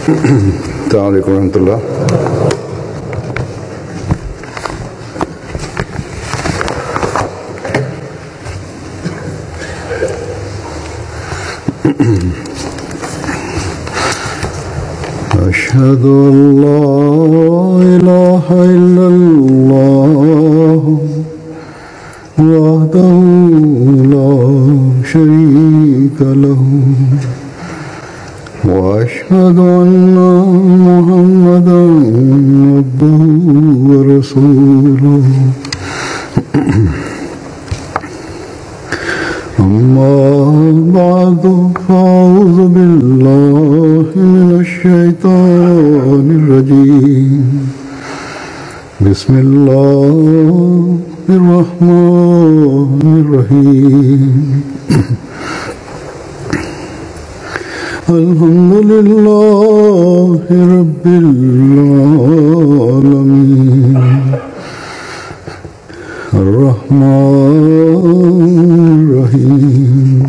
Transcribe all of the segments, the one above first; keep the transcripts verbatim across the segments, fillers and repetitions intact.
السلام علیکم ورحمۃ اللہ. أشهد أن لا إله إلا الله وحده لا شريك له وأشهد أن محمدا عبده ورسوله أما بعد فأعوذ بالله من الشيطان الرجيم بسم الله الرحمن الرحيم الحمد لله رب العالمين الرحمن الرحيم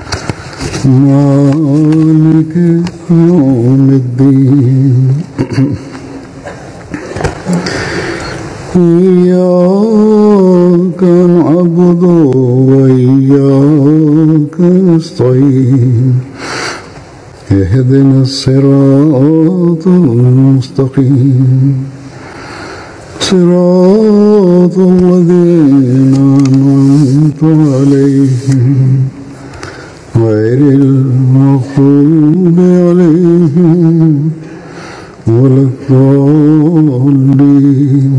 مالك يوم الدين إياك نعبد وإياك نستعين اهدنا الصراط المستقيم صراط الذين أنعمت عليهم غير المغضوب عليهم ولا الضالين.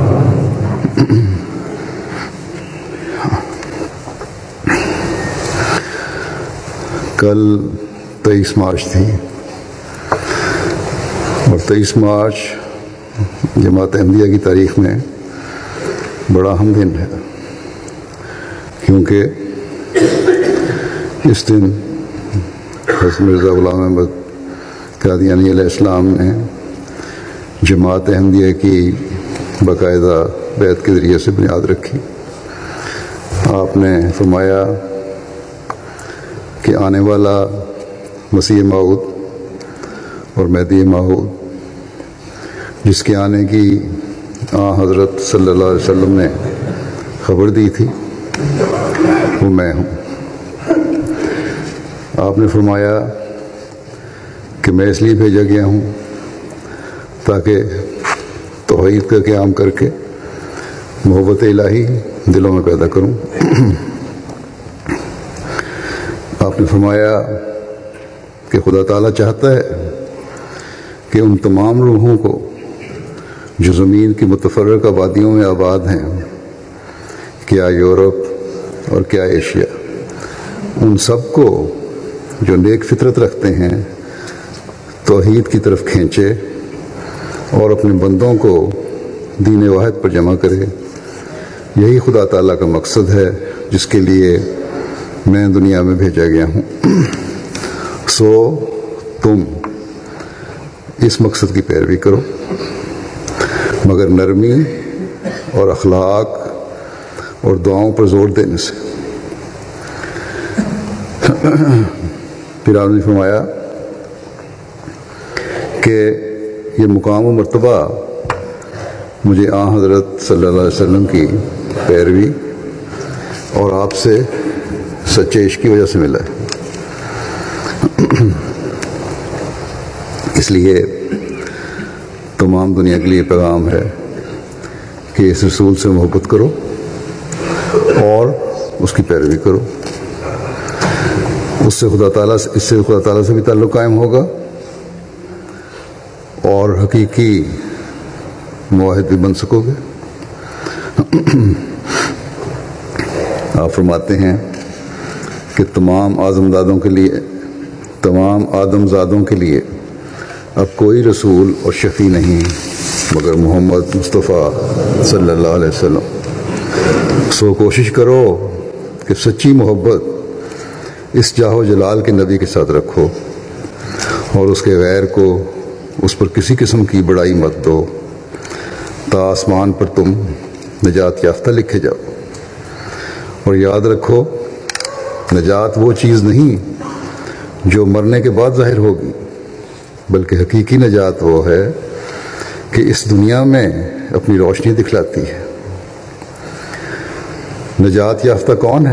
کل تیئیس مارچ تھی اور تیئیس مارچ جماعت احمدیہ کی تاریخ میں بڑا اہم دن ہے، کیونکہ اس دن حضرت مرزا غلام احمد قادیانی علیہ السلام نے جماعت احمدیہ کی باقاعدہ بیعت کے ذریعے سے بنیاد رکھی. آپ نے فرمایا کہ آنے والا مسیح موعود اور مہدی موعود جس کے آنے کی آن حضرت صلی اللہ علیہ وسلم نے خبر دی تھی وہ میں ہوں. آپ نے فرمایا کہ میں اس لیے بھیجا گیا ہوں تاکہ توحید کا قیام کر کے محبت الہی دلوں میں پیدا کروں. آپ نے فرمایا کہ خدا تعالیٰ چاہتا ہے کہ ان تمام روحوں کو جو زمین کی متفرقہ وادیوں میں آباد ہیں، کیا یورپ اور کیا ایشیا، ان سب کو جو نیک فطرت رکھتے ہیں توحید کی طرف کھینچے اور اپنے بندوں کو دین واحد پر جمع کرے. یہی خدا تعالیٰ کا مقصد ہے جس کے لیے میں دنیا میں بھیجا گیا ہوں. سو تم اس مقصد کی پیروی کرو، مگر نرمی اور اخلاق اور دعاؤں پر زور دینے سے. پھر آپ نے فرمایا کہ یہ مقام و مرتبہ مجھے آن حضرت صلی اللہ علیہ وسلم کی پیروی اور آپ سے سچے عشق کی وجہ سے ملا ہے. اس لیے تمام دنیا کے لیے پیغام ہے کہ اس رسول سے محبت کرو اور اس کی پیروی کرو. اس سے خدا تعالیٰ سے اس سے خدا تعالیٰ سے بھی تعلق قائم ہوگا اور حقیقی معاہد بھی بن سکو گے. آپ فرماتے ہیں کہ تمام آدم زادوں کے لیے تمام آدم زادوں کے لیے اب کوئی رسول اور شفیع نہیں مگر محمد مصطفیٰ صلی اللہ علیہ وسلم. سو کوشش کرو کہ سچی محبت اس جاہ و جلال کے نبی کے ساتھ رکھو اور اس کے غیر کو اس پر کسی قسم کی بڑائی مت دو تا آسمان پر تم نجات یافتہ لکھے جاؤ. اور یاد رکھو نجات وہ چیز نہیں جو مرنے کے بعد ظاہر ہوگی، بلکہ حقیقی نجات وہ ہے کہ اس دنیا میں اپنی روشنی دکھلاتی ہے۔ نجات یافتہ کون ہے؟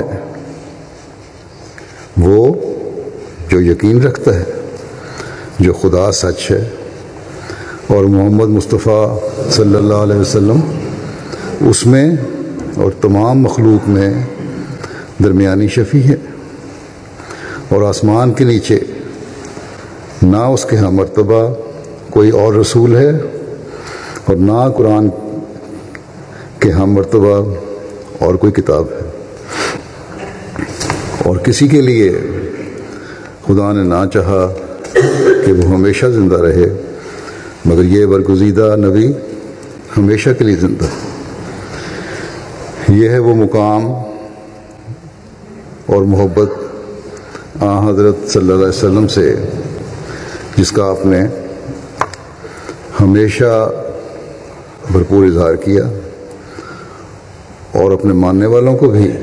وہ جو یقین رکھتا ہے جو خدا سچ ہے اور محمد مصطفیٰ صلی اللہ علیہ وسلم اس میں اور تمام مخلوق میں درمیانی شفیع ہے، اور آسمان کے نیچے نہ اس کے ہاں مرتبہ کوئی اور رسول ہے اور نہ قرآن کے ہاں مرتبہ اور کوئی کتاب ہے، اور کسی کے لیے خدا نے نہ چاہا کہ وہ ہمیشہ زندہ رہے مگر یہ برگزیدہ نبی ہمیشہ کے لیے زندہ ہے۔ یہ ہے وہ مقام اور محبت آن حضرت صلی اللہ علیہ وسلم سے جس کا آپ نے ہمیشہ بھرپور اظہار کیا، اور اپنے ماننے والوں کو بھی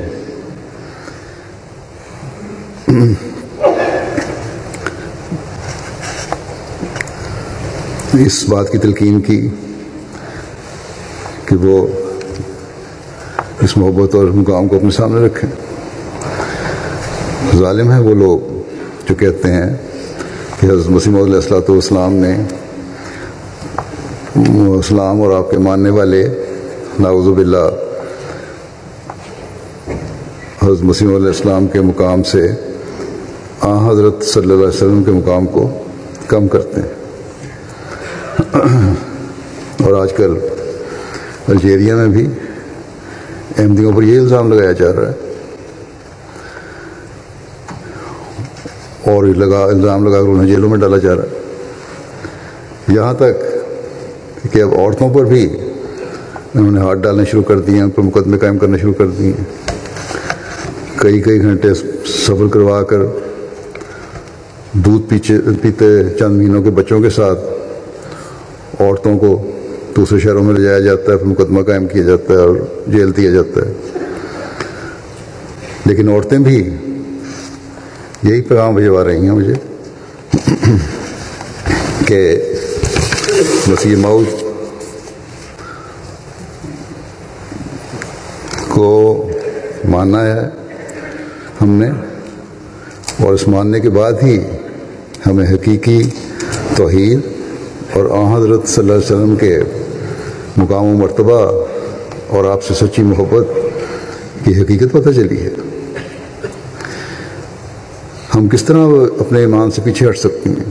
اس بات کی تلقین کی کہ وہ اس محبت اور مقام کو اپنے سامنے رکھیں۔ ظالم ہیں وہ لوگ جو کہتے ہیں کہ حضرت مسیح موعود علیہ الصلوۃ والسلام نے اسلام اور آپ کے ماننے والے نعوذ باللہ حضرت مسیح موعود علیہ السلام کے مقام سے آن حضرت صلی اللہ علیہ وسلم کے مقام کو کم کرتے ہیں۔ اور آج کل الجیریا میں بھی احمدیوں پر یہ الزام لگایا جا رہا ہے، اور لگا الزام لگا کر انہیں جیلوں میں ڈالا جا رہا ہے، یہاں تک کہ اب عورتوں پر بھی انہوں نے ہاتھ ڈالنے شروع کر دیے ہیں، ان پر مقدمے قائم کرنے شروع کر دیے ہیں۔ کئی کئی گھنٹے سفر کروا کر دودھ پیچھے پیتے چند مہینوں کے بچوں کے ساتھ عورتوں کو دوسرے شہروں میں لے جایا جاتا ہے، پھر مقدمہ قائم کیا جاتا ہے اور جیل دیا جاتا ہے۔ لیکن عورتیں بھی یہی پیغام بھجوا رہی ہیں مجھے کہ مسیح موعود کو ماننا ہے ہم نے، اور اس ماننے کے بعد ہی ہمیں حقیقی توحید اور آن حضرت صلی اللہ علیہ وسلم کے مقام و مرتبہ اور آپ سے سچی محبت کی حقیقت پتہ چلی ہے۔ ہم کس طرح اپنے ایمان سے پیچھے ہٹ سکتے ہیں؟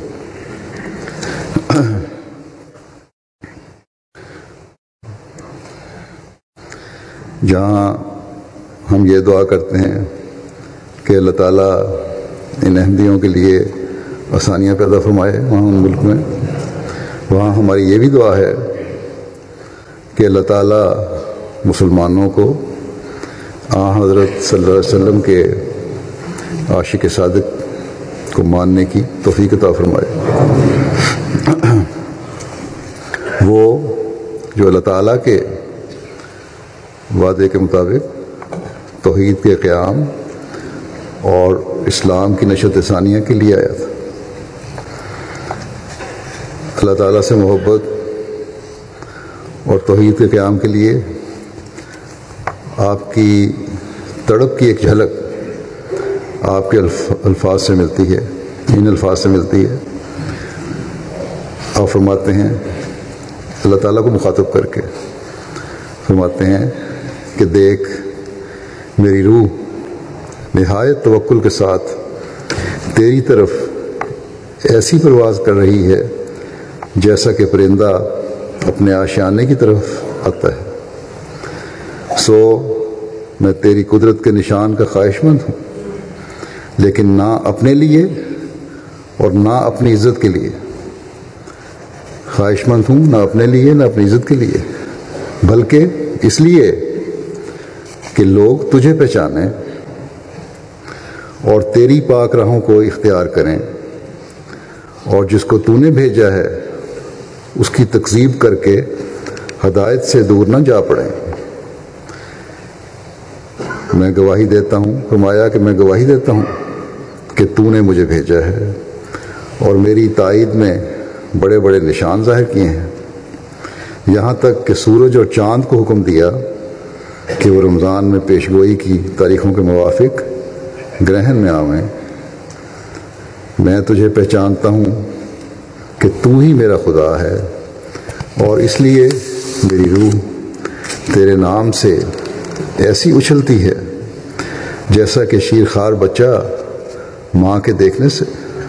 جہاں ہم یہ دعا کرتے ہیں کہ اللہ تعالیٰ ان احمدیوں کے لیے آسانیاں پیدا فرمائے وہاں ان ملک میں، وہاں ہماری یہ بھی دعا ہے کہ اللہ تعالیٰ مسلمانوں کو آن حضرت صلی اللہ علیہ وسلم کے عاشق صادق کو ماننے کی توفیق عطا فرمائے، وہ جو اللہ تعالیٰ کے وعدے کے مطابق توحید کے قیام اور اسلام کی نشت ثانیہ کے لیے آیا تھا۔ اللہ تعالیٰ سے محبت اور توحید کے قیام کے لیے آپ کی تڑپ کی ایک جھلک آپ کے الفاظ سے ملتی ہے، ان الفاظ سے ملتی ہے۔ آپ فرماتے ہیں اللہ تعالیٰ کو مخاطب کر کے فرماتے ہیں کہ دیکھ میری روح نہایت توکل کے ساتھ تیری طرف ایسی پرواز کر رہی ہے جیسا کہ پرندہ اپنے آشیانے کی طرف آتا ہے، سو میں تیری قدرت کے نشان کا خواہش مند ہوں، لیکن نہ اپنے لیے اور نہ اپنی عزت کے لیے۔ خواہش مند ہوں نہ اپنے لیے نہ اپنی عزت کے لیے، بلکہ اس لیے کہ لوگ تجھے پہچانیں اور تیری پاک راہوں کو اختیار کریں، اور جس کو تو نے بھیجا ہے اس کی تکذیب کر کے ہدایت سے دور نہ جا پڑیں۔ میں گواہی دیتا ہوں، فرمایا کہ میں گواہی دیتا ہوں کہ تو نے مجھے بھیجا ہے، اور میری تائید میں بڑے بڑے نشان ظاہر کیے ہیں، یہاں تک کہ سورج اور چاند کو حکم دیا کہ وہ رمضان میں پیشگوئی کی تاریخوں کے موافق گرہن میں آویں۔ میں تجھے پہچانتا ہوں کہ تو ہی میرا خدا ہے، اور اس لیے میری روح تیرے نام سے ایسی اچھلتی ہے جیسا کہ شیر خوار بچہ ماں کے دیکھنے سے،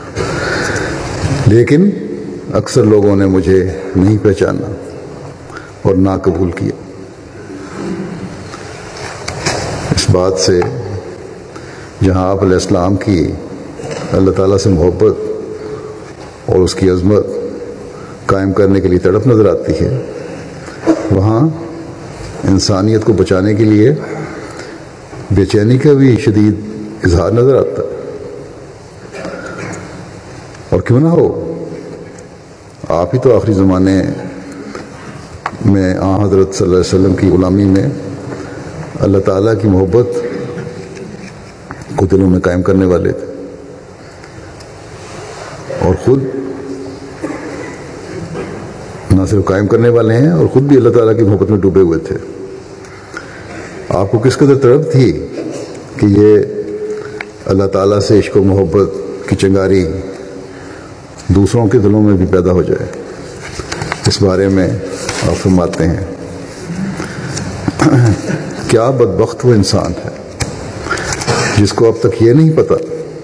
لیکن اکثر لوگوں نے مجھے نہیں پہچانا اور نہ قبول کیا۔ اس بات سے جہاں آپ علیہ السلام کی اللہ تعالیٰ سے محبت اور اس کی عظمت قائم کرنے کے لیے تڑپ نظر آتی ہے، وہاں انسانیت کو بچانے کے لیے بے چینی کا بھی شدید اظہار نظر آتا ہے۔ اور کیوں نہ ہو، آپ ہی تو آخری زمانے میں آن حضرت صلی اللہ علیہ وسلم کی غلامی میں اللہ تعالیٰ کی محبت کو دلوں میں قائم کرنے والے تھے، اور خود نہ صرف قائم کرنے والے ہیں اور خود بھی اللہ تعالیٰ کی محبت میں ڈوبے ہوئے تھے۔ آپ کو کس قدر تڑپ تھی کہ یہ اللہ تعالیٰ سے عشق و محبت کی چنگاری دوسروں کے دلوں میں بھی پیدا ہو جائے۔ اس بارے میں آپ فرماتے ہیں، کیا بدبخت وہ انسان ہے جس کو اب تک یہ نہیں پتا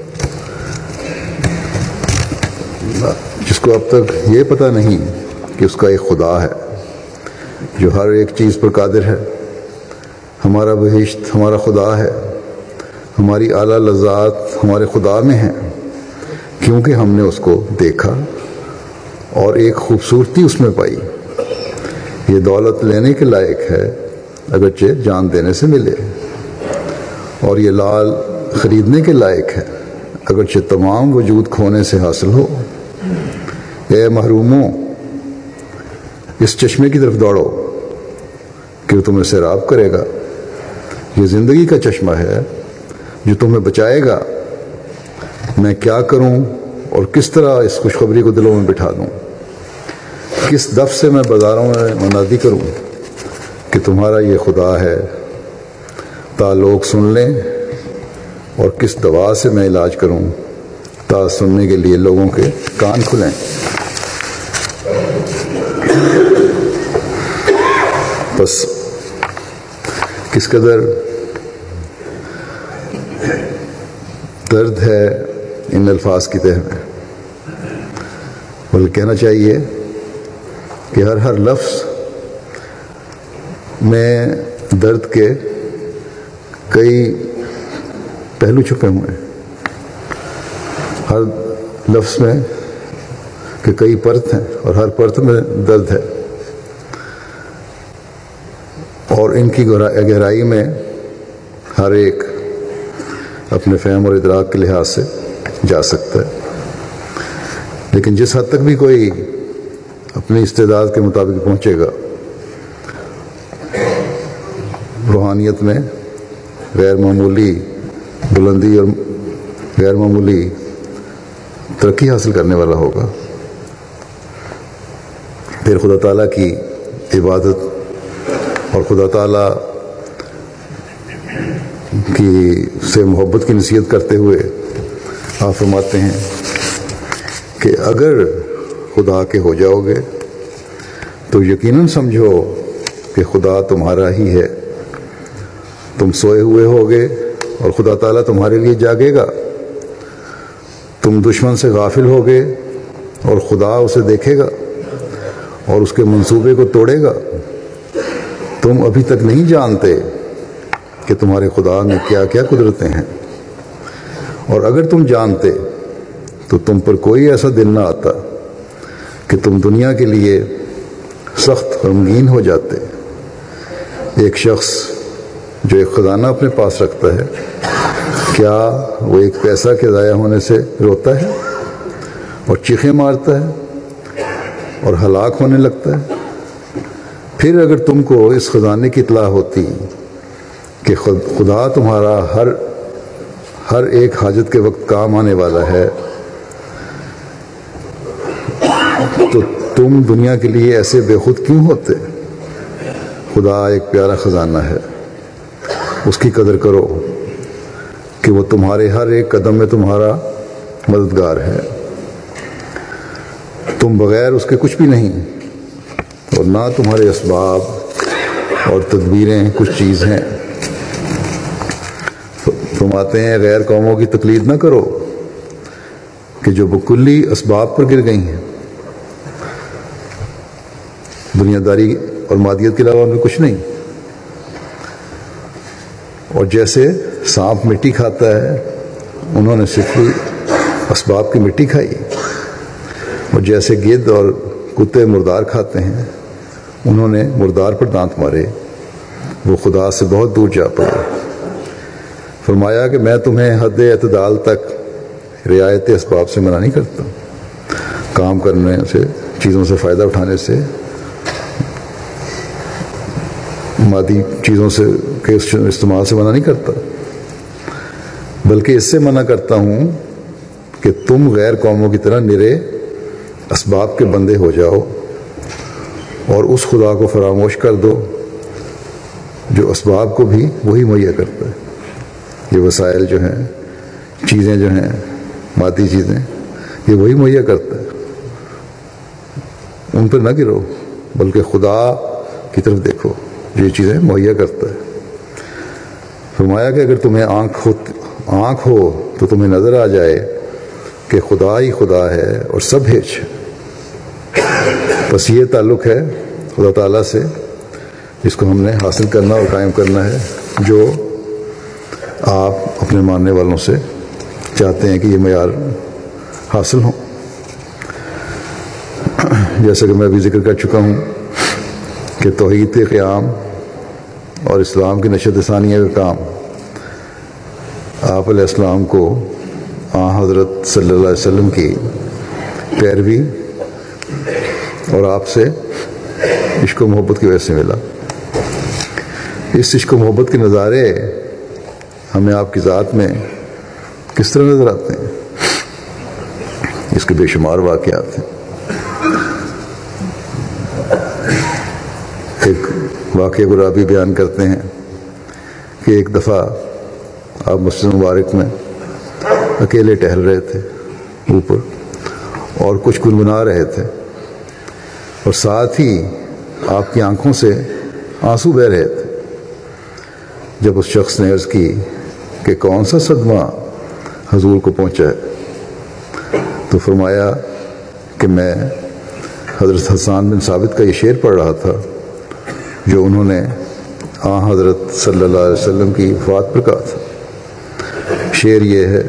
جس کو اب تک یہ پتا نہیں کہ اس کا ایک خدا ہے جو ہر ایک چیز پر قادر ہے۔ ہمارا بہشت ہمارا خدا ہے، ہماری اعلیٰ لذات ہمارے خدا میں ہیں، کیونکہ ہم نے اس کو دیکھا اور ایک خوبصورتی اس میں پائی۔ یہ دولت لینے کے لائق ہے اگرچہ جان دینے سے ملے، اور یہ لال خریدنے کے لائق ہے اگرچہ تمام وجود کھونے سے حاصل ہو۔ اے محروموں، اس چشمے کی طرف دوڑو کہ وہ تمہیں سیراب کرے گا۔ یہ زندگی کا چشمہ ہے جو تمہیں بچائے گا۔ میں کیا کروں اور کس طرح اس خوشخبری کو دلوں میں بٹھا دوں؟ کس دف سے میں بازاروں میں منادی کروں کہ تمہارا یہ خدا ہے تا لوگ سن لیں، اور کس دوا سے میں علاج کروں تا سننے کے لیے لوگوں کے کان کھلیں۔ بس کس قدر درد ہے ان الفاظ کی تہ میں، بلکہ کہنا چاہیے کہ ہر ہر لفظ میں درد کے کئی پہلو چھپے ہوئے ہیں، ہر لفظ میں کہ کئی پرت ہیں اور ہر پرت میں درد ہے، اور ان کی گہرائی میں ہر ایک اپنے فہم اور ادراک کے لحاظ سے جا سکتا ہے۔ لیکن جس حد تک بھی کوئی اپنی استعداد کے مطابق پہنچے گا، روحانیت میں غیر معمولی بلندی اور غیر معمولی ترقی حاصل کرنے والا ہوگا، پھر خدا تعالیٰ کی عبادت اور خدا تعالیٰ کی سے محبت کی نصیحت کرتے ہوئے آپ فرماتے ہیں کہ اگر خدا کے ہو جاؤ گے تو یقیناً سمجھو کہ خدا تمہارا ہی ہے۔ تم سوئے ہوئے ہوگے اور خدا تعالیٰ تمہارے لیے جاگے گا۔ تم دشمن سے غافل ہوگے اور خدا اسے دیکھے گا اور اس کے منصوبے کو توڑے گا۔ تم ابھی تک نہیں جانتے کہ تمہارے خدا میں کیا کیا قدرتیں ہیں، اور اگر تم جانتے تو تم پر کوئی ایسا دن نہ آتا کہ تم دنیا کے لیے سخت غمگین ہو جاتے۔ ایک شخص جو ایک خزانہ اپنے پاس رکھتا ہے، کیا وہ ایک پیسہ کے ضائع ہونے سے روتا ہے اور چیخیں مارتا ہے اور ہلاک ہونے لگتا ہے؟ پھر اگر تم کو اس خزانے کی اطلاع ہوتی کہ خدا تمہارا ہر ہر ایک حاجت کے وقت کام آنے والا ہے، تو تم دنیا کے لیے ایسے بے خود کیوں ہوتے؟ خدا ایک پیارا خزانہ ہے، اس کی قدر کرو کہ وہ تمہارے ہر ایک قدم میں تمہارا مددگار ہے۔ تم بغیر اس کے کچھ بھی نہیں، اور نہ تمہارے اسباب اور تدبیریں کچھ چیز ہیں۔ تم آتے ہیں غیر قوموں کی تقلید نہ کرو کہ جو بکلی اسباب پر گر گئی ہیں، دنیا داری اور مادیت کے علاوہ ان میں کچھ نہیں۔ اور جیسے سانپ مٹی کھاتا ہے، انہوں نے صرف اسباب کی مٹی کھائی، اور جیسے گدھ اور کتے مردار کھاتے ہیں، انہوں نے مردار پر دانت مارے، وہ خدا سے بہت دور جا پڑے۔ فرمایا کہ میں تمہیں حد اعتدال تک رعایت اسباب سے منع نہیں کرتا، کام کرنے سے، چیزوں سے فائدہ اٹھانے سے، مادی چیزوں سے کے استعمال سے منع نہیں کرتا، بلکہ اس سے منع کرتا ہوں کہ تم غیر قوموں کی طرح نرے اسباب کے بندے ہو جاؤ اور اس خدا کو فراموش کر دو جو اسباب کو بھی وہی مہیا کرتا ہے۔ یہ وسائل جو ہیں، چیزیں جو ہیں، مادی چیزیں، یہ وہی مہیا کرتا ہے، ان پر نہ گرو، بلکہ خدا کی طرف دیکھو جو یہ چیزیں مہیا کرتا ہے۔ فرمایا کہ اگر تمہیں آنکھ ہو آنکھ ہو تو تمہیں نظر آ جائے کہ خدا ہی خدا ہے اور سب ہیچ ہے۔ بس یہ تعلق ہے خدا تعالیٰ سے جس کو ہم نے حاصل کرنا اور قائم کرنا ہے، جو آپ اپنے ماننے والوں سے چاہتے ہیں کہ یہ معیار حاصل ہوں۔ جیسا کہ میں ابھی ذکر کر چکا ہوں کہ توحید کے قیام اور اسلام کی نشت ثانیہ کا کام آپ علیہ السلام کو آن حضرت صلی اللہ علیہ وسلم کی پیروی اور آپ سے عشق و محبت کی وجہ سے ملا۔ اس عشق و محبت کے نظارے ہمیں آپ کی ذات میں کس طرح نظر آتے ہیں؟ اس کے بے شمار واقعات ہیں۔ ایک واقعہ کو رابی بیان کرتے ہیں کہ ایک دفعہ آپ مسجد مبارک میں اکیلے ٹہل رہے تھے اوپر اور کچھ گنگنا رہے تھے، اور ساتھ ہی آپ کی آنکھوں سے آنسو بہہ رہے تھے۔ جب اس شخص نے عرض کی کہ کون سا صدمہ حضور کو پہنچا ہے، تو فرمایا کہ میں حضرت حسان بن ثابت کا یہ شعر پڑھ رہا تھا جو انہوں نے آن حضرت صلی اللہ علیہ وسلم کی وفات پر کہا تھا۔ شعر یہ ہے: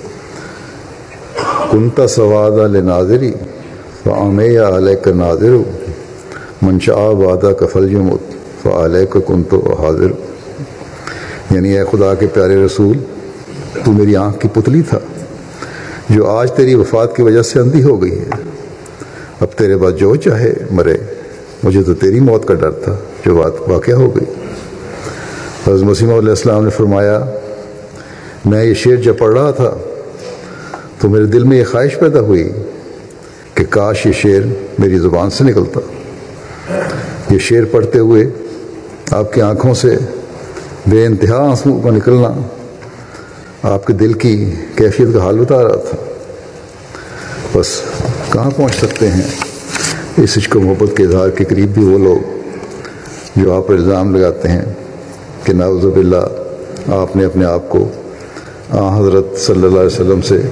کنتا سوادا لناظری فعمی علیک ناظر من شاء وعدہ کا فلیمت فعلیک کنت حاضر۔ یعنی اے خدا کے پیارے رسول، تو میری آنکھ کی پتلی تھا جو آج تیری وفات کی وجہ سے اندھی ہو گئی ہے، اب تیرے بعد جو چاہے مرے، مجھے تو تیری موت کا ڈر تھا جو بات واقع ہو گئی۔ حضرت مسیح علیہ السلام نے فرمایا میں یہ شعر جب پڑھ رہا تھا تو میرے دل میں یہ خواہش پیدا ہوئی کہ کاش یہ شعر میری زبان سے نکلتا۔ یہ شعر پڑھتے ہوئے آپ کی آنکھوں سے بے انتہا آنسو کا نکلنا آپ کے دل کی کیفیت کا حال بتا رہا تھا۔ بس کہاں پہنچ سکتے ہیں اس عشق و محبت کے اظہار کے قریب بھی وہ لوگ جو آپ پر الزام لگاتے ہیں کہ نعوذ باللہ آپ نے اپنے آپ کو آن حضرت صلی اللہ علیہ وسلم سے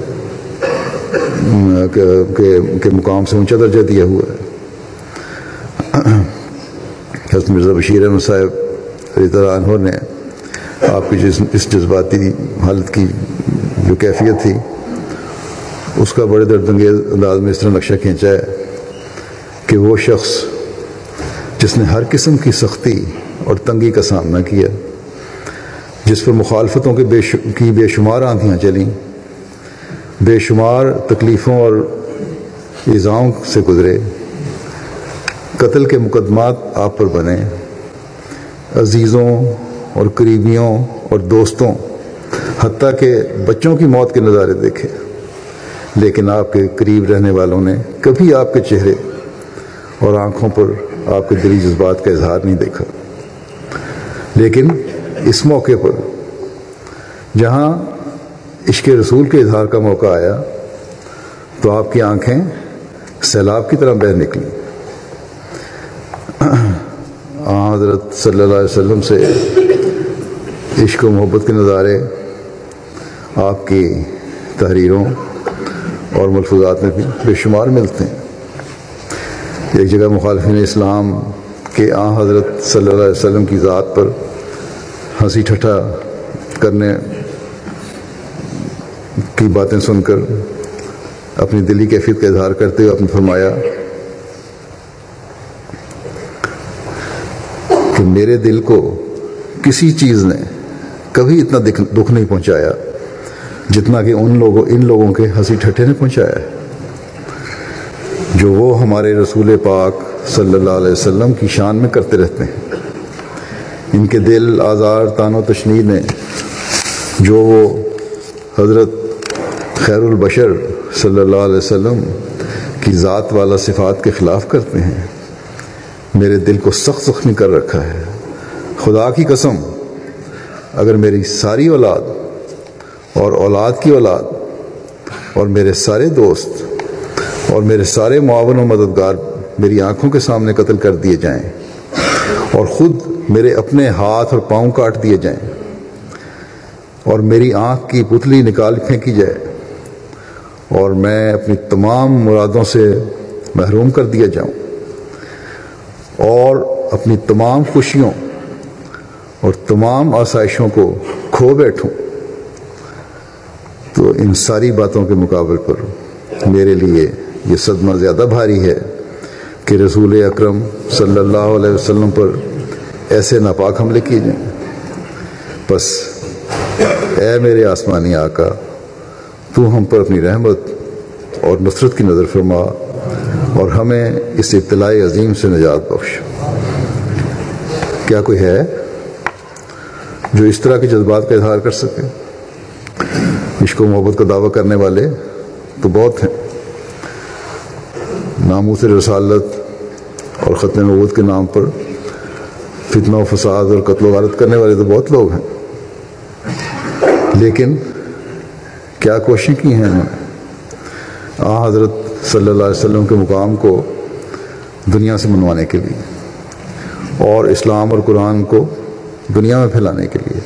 کے مقام سے اونچا درجہ دیا ہوا ہے۔ حضرت مرزا بشیر احمد صاحب رضی اللہ عنہ نے آپ کی جس اس جذباتی حالت کی جو کیفیت تھی اس کا بڑے درد انگیز انداز میں اس طرح نقشہ کھینچا ہے کہ وہ شخص جس نے ہر قسم کی سختی اور تنگی کا سامنا کیا، جس پر مخالفتوں کے بے کی بے شمار آندھیاں چلیں، بے شمار تکلیفوں اور ایذاؤں سے گزرے، قتل کے مقدمات آپ پر بنے، عزیزوں اور قریبیوں اور دوستوں حتیٰ کہ بچوں کی موت کے نظارے دیکھے، لیکن آپ کے قریب رہنے والوں نے کبھی آپ کے چہرے اور آنکھوں پر آپ کے دلی جذبات کا اظہار نہیں دیکھا. لیکن اس موقع پر جہاں عشق رسول کے اظہار کا موقع آیا تو آپ کی آنکھیں سیلاب کی طرح بہہ نکلی. حضرت صلی اللہ علیہ وسلم سے عشق و محبت کے نظارے آپ کی تحریروں اور ملفوظات میں بھی بے شمار ملتے ہیں. ایک جگہ مخالفین اسلام کے آن حضرت صلی اللہ علیہ وسلم کی ذات پر ہنسی ٹھٹھا کرنے کی باتیں سن کر اپنی دلی کیفیت کا اظہار کرتے ہوئے آپ نے فرمایا کہ میرے دل کو کسی چیز نے کبھی اتنا دکھ نہیں پہنچایا جتنا کہ ان لوگوں ان لوگوں کے ہنسی ٹھٹھے نے پہنچایا ہے جو وہ ہمارے رسول پاک صلی اللہ علیہ وسلم کی شان میں کرتے رہتے ہیں. ان کے دل آزار تان و تشنیع نے جو وہ حضرت خیر البشر صلی اللہ علیہ وسلم کی ذات والا صفات کے خلاف کرتے ہیں میرے دل کو سخت زخمی کر رکھا ہے. خدا کی قسم اگر میری ساری اولاد اور اولاد کی اولاد اور میرے سارے دوست اور میرے سارے معاون و مددگار میری آنکھوں کے سامنے قتل کر دیے جائیں اور خود میرے اپنے ہاتھ اور پاؤں کاٹ دیے جائیں اور میری آنکھ کی پتلی نکال پھینکی جائے اور میں اپنی تمام مرادوں سے محروم کر دیا جاؤں اور اپنی تمام خوشیوں اور تمام آسائشوں کو کھو بیٹھوں تو ان ساری باتوں کے مقابل پر میرے لیے یہ صدمہ زیادہ بھاری ہے کہ رسول اکرم صلی اللہ علیہ وسلم پر ایسے ناپاک حملے کیے جائیں. بس اے میرے آسمانی آقا تو ہم پر اپنی رحمت اور نصرت کی نظر فرما اور ہمیں اس ابتلاء عظیم سے نجات بخش. کیا کوئی ہے جو اس طرح کے جذبات کا اظہار کر سکے؟ عشق و محبت کا دعویٰ کرنے والے تو بہت ہیں. ناموس رسالت اور ختم نبوت کے نام پر فتنہ و فساد اور قتل و غارت کرنے والے تو بہت لوگ ہیں. لیکن کیا کوششیں کی ہیں انہوں نے آن حضرت صلی اللہ علیہ وسلم کے مقام کو دنیا سے منوانے کے لیے اور اسلام اور قرآن کو دنیا میں پھیلانے کے لیے.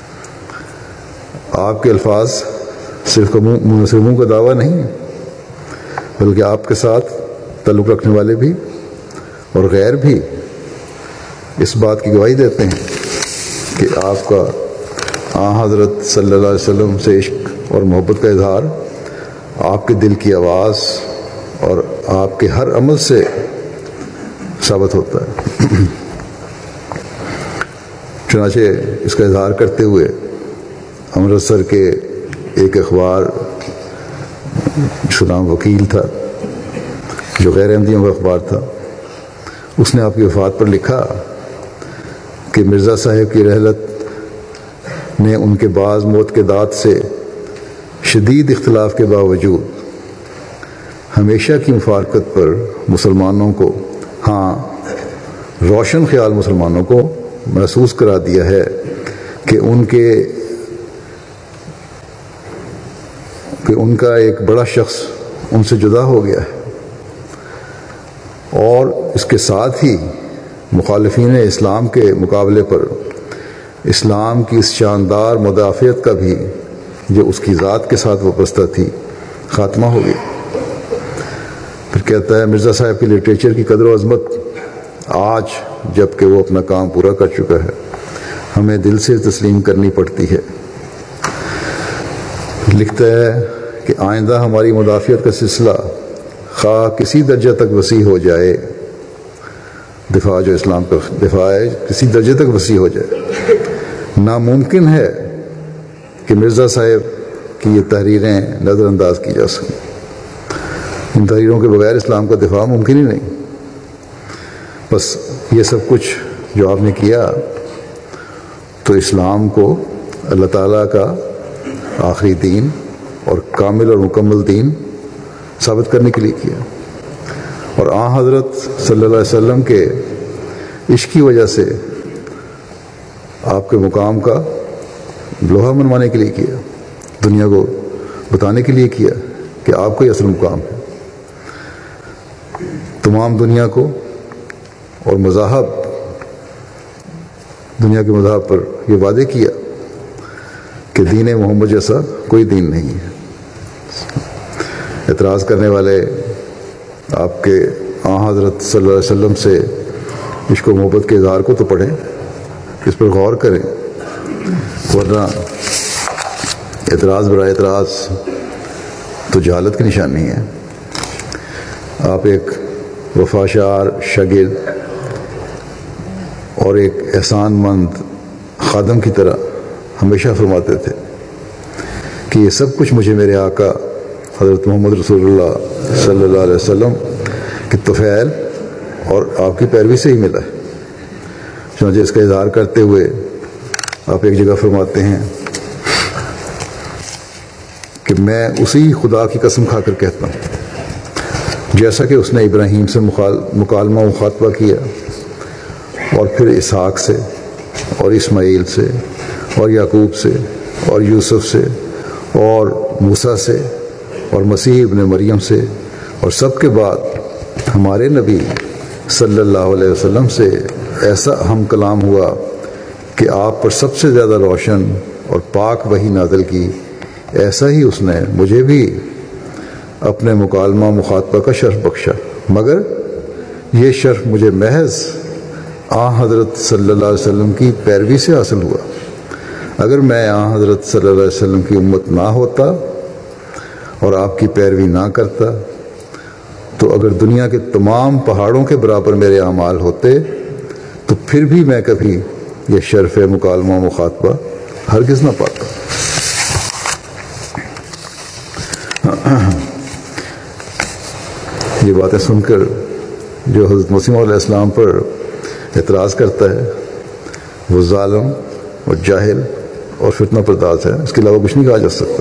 آپ کے الفاظ صرف منہ کا دعویٰ نہیں بلکہ آپ کے ساتھ تعلق رکھنے والے بھی اور غیر بھی اس بات کی گواہی دیتے ہیں کہ آپ کا آن حضرت صلی اللہ علیہ وسلم سے عشق اور محبت کا اظہار آپ کے دل کی آواز اور آپ کے ہر عمل سے ثابت ہوتا ہے. چنانچہ اس کا اظہار کرتے ہوئے امرتسر کے ایک اخبار جس کا نام وکیل تھا جو غیر احمدیوں کا اخبار تھا اس نے آپ کی وفات پر لکھا کہ مرزا صاحب کی رحلت نے ان کے بعض موت کے دات سے شدید اختلاف کے باوجود ہمیشہ کی مفارقت پر مسلمانوں کو ہاں روشن خیال مسلمانوں کو محسوس کرا دیا ہے کہ ان کے کہ ان کا ایک بڑا شخص ان سے جدا ہو گیا ہے. اور اس کے ساتھ ہی مخالفین اسلام کے مقابلے پر اسلام کی اس شاندار مدافعت کا بھی جو اس کی ذات کے ساتھ وابستہ تھی خاتمہ ہو گیا. پھر کہتا ہے مرزا صاحب کی لٹریچر کی قدر و عظمت آج جب کہ وہ اپنا کام پورا کر چکا ہے ہمیں دل سے تسلیم کرنی پڑتی ہے. لکھتا ہے کہ آئندہ ہماری مدافعت کا سلسلہ خواہ کسی درجہ تک وسیع ہو جائے دفاع جو اسلام کا دفاع ہے کسی درجے تک وسیع ہو جائے ناممکن ہے کہ مرزا صاحب کی یہ تحریریں نظر انداز کی جا سکیں. ان تحریروں کے بغیر اسلام کا دفاع ممکن ہی نہیں. بس یہ سب کچھ جو آپ نے کیا تو اسلام کو اللہ تعالیٰ کا آخری دین اور کامل اور مکمل دین ثابت کرنے کے لیے کیا، اور آن حضرت صلی اللہ علیہ وسلم کے عشق کی وجہ سے آپ کے مقام کا لوہا منوانے کے لیے کیا، دنیا کو بتانے کے لیے کیا کہ آپ کا ہی اصل مقام ہے۔ تمام دنیا کو اور مذاہب دنیا کے مذاہب پر یہ وعدے کیا کہ دین محمد جیسا کوئی دین نہیں ہے۔ اعتراض کرنے والے آپ کے آن حضرت صلی اللہ علیہ وسلم سے عشق و محبت کے اظہار کو تو پڑھیں، اس پر غور کریں، ورنہ اعتراض برائے اعتراض تو جہالت کی نشانی ہے۔ آپ ایک وفاشار شاگرد اور ایک احسان مند خادم کی طرح ہمیشہ فرماتے تھے کہ یہ سب کچھ مجھے میرے آقا حضرت محمد رسول اللہ صلی اللہ علیہ وسلم کے طفیل اور آپ کی پیروی سے ہی ملا ہے۔ چنانچہ اس کا اظہار کرتے ہوئے آپ ایک جگہ فرماتے ہیں کہ میں اسی خدا کی قسم کھا کر کہتا ہوں جیسا کہ اس نے ابراہیم سے مکالمہ مخاطبہ کیا، اور پھر اسحاق سے اور اسماعیل سے اور یعقوب سے اور یوسف سے اور موسیٰ سے اور مسیح ابن مریم سے، اور سب کے بعد ہمارے نبی صلی اللہ علیہ وسلم سے ایسا ہم کلام ہوا کہ آپ پر سب سے زیادہ روشن اور پاک وحی نازل کی، ایسا ہی اس نے مجھے بھی اپنے مکالمہ مخاطبہ کا شرف بخشا، مگر یہ شرف مجھے محض آن حضرت صلی اللہ علیہ وسلم کی پیروی سے حاصل ہوا۔ اگر میں آن حضرت صلی اللہ علیہ وسلم کی امت نہ ہوتا اور آپ کی پیروی نہ کرتا، تو اگر دنیا کے تمام پہاڑوں کے برابر میرے اعمال ہوتے تو پھر بھی میں کبھی یہ شرف مکالمہ مخاطبہ ہرگز نہ پاتا۔ یہ باتیں سن کر جو حضرت مسیح علیہ السلام پر اعتراض کرتا ہے وہ ظالم اور جاہل اور فتنہ پرداز ہے، اس کے علاوہ کچھ نہیں کہا جا سکتا۔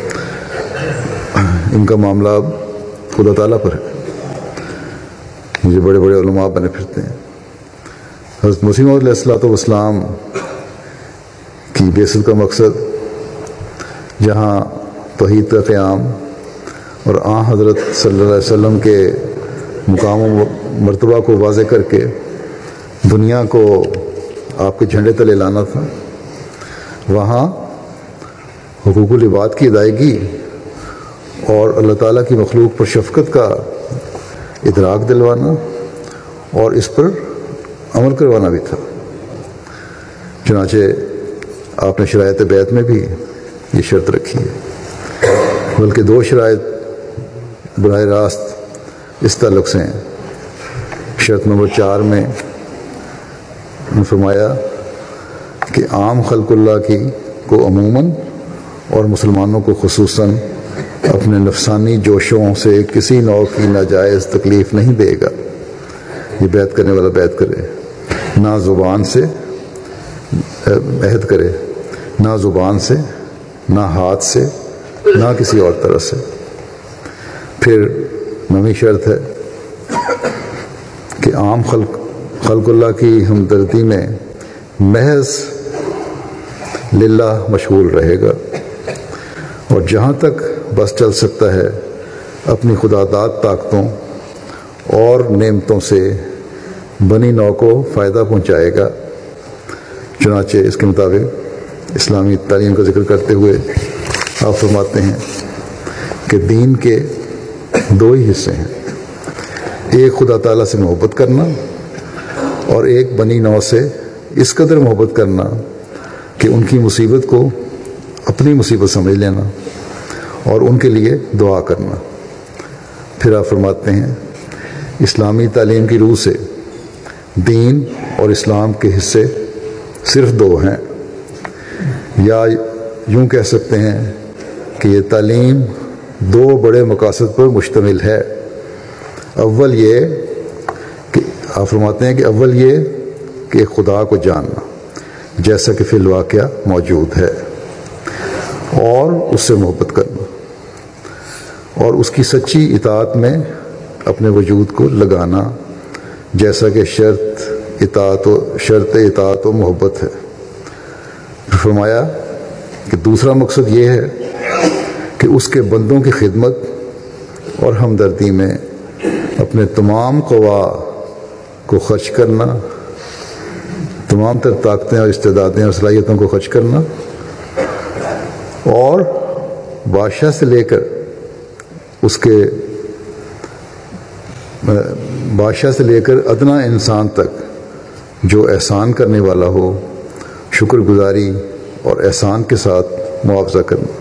ان کا معاملہ اب خدا تعالیٰ پر ہے، جو بڑے بڑے علماء بنے پھرتے ہیں۔ حضرت مسیح علیہ الصلوۃ والسلام کی بعثت کا مقصد جہاں توحید کا قیام اور آن حضرت صلی اللہ علیہ وسلم کے مقام و مرتبہ کو واضح کر کے دنیا کو آپ کے جھنڈے تلے لانا تھا، وہاں حقوق العباد کی ادائیگی اور اللہ تعالیٰ کی مخلوق پر شفقت کا ادراک دلوانا اور اس پر عمل کروانا بھی تھا۔ چنانچہ آپ نے شرائط بیعت میں بھی یہ شرط رکھی ہے، بلکہ دو شرائط براہ راست اس تعلق سے ہیں۔ شرط نمبر چار میں فرمایا کہ عام خلق اللہ کی کو عموماً اور مسلمانوں کو خصوصاً اپنے نفسانی جوشوں سے کسی نوع کی ناجائز تکلیف نہیں دے گا۔ یہ بیعت کرنے والا بیعت کرے، نہ زبان سے عہد کرے، نہ زبان سے، نہ ہاتھ سے، نہ کسی اور طرح سے۔ پھر نویں شرط ہے کہ عام خلق خلق اللہ کی ہمدردی میں محض للہ مشغول رہے گا، اور جہاں تک بس چل سکتا ہے اپنی خدا داد طاقتوں اور نعمتوں سے بنی نوع کو فائدہ پہنچائے گا۔ چنانچہ اس کے مطابق اسلامی تعلیم کا ذکر کرتے ہوئے آپ فرماتے ہیں کہ دین کے دو ہی حصے ہیں، ایک خدا تعالیٰ سے محبت کرنا اور ایک بنی نوع سے اس قدر محبت کرنا کہ ان کی مصیبت کو اپنی مصیبت سمجھ لینا اور ان کے لیے دعا کرنا۔ پھر آپ فرماتے ہیں اسلامی تعلیم کی روح سے دین اور اسلام کے حصے صرف دو ہیں، یا یوں کہہ سکتے ہیں کہ یہ تعلیم دو بڑے مقاصد پر مشتمل ہے۔ اول یہ کہ آپ فرماتے ہیں کہ اول یہ کہ خدا کو جاننا جیسا کہ فی الواقعہ موجود ہے اور اس سے محبت کرنا، اور اس کی سچی اطاعت میں اپنے وجود کو لگانا، جیسا کہ شرط اطاعت و شرط اطاعت و محبت ہے۔ فرمایا کہ دوسرا مقصد یہ ہے کہ اس کے بندوں کی خدمت اور ہمدردی میں اپنے تمام قوا کو خرچ کرنا، تمام تر طاقتیں اور استعدادیں اور صلاحیتوں کو خرچ کرنا، اور بادشاہ سے لے کر اس کے بادشاہ سے لے کر ادنا انسان تک جو احسان کرنے والا ہو، شکر گزاری اور احسان کے ساتھ معاوضہ کرنا۔